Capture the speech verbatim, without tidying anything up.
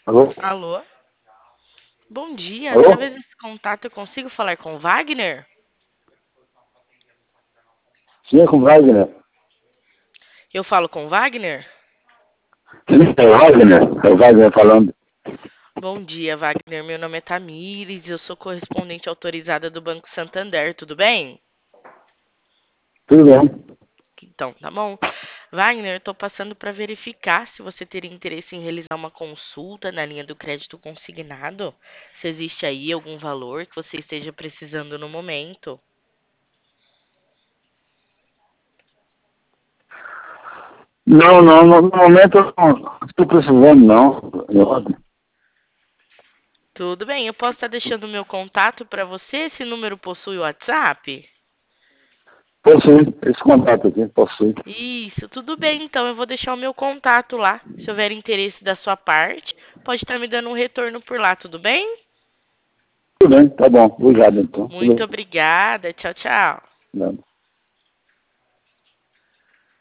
Alô? Alô? Bom dia, através Alô? desse contato eu consigo falar com Wagner? Sim, é com Wagner. Eu falo com Wagner? Sim, é o Wagner. É o Wagner falando. Bom dia, Wagner. Meu nome é Tamires, eu sou correspondente autorizada do Banco Santander, tudo bem? Tudo bem? Então, tá bom. Wagner, eu tô passando para verificar se você teria interesse em realizar uma consulta na linha do crédito consignado. Se existe aí algum valor que você esteja precisando no momento. Não, não, no no momento eu não estou precisando, não. Eu- Tudo bem, eu posso estar deixando o meu contato para você? Esse número possui WhatsApp? Possui esse contato aqui, possui. Isso, tudo bem, então eu vou deixar o meu contato lá. Se houver interesse da sua parte, pode estar me dando um retorno por lá, tudo bem? Tudo bem, tá bom. Obrigado, então. Tudo Muito bem. obrigada, tchau, tchau. Não.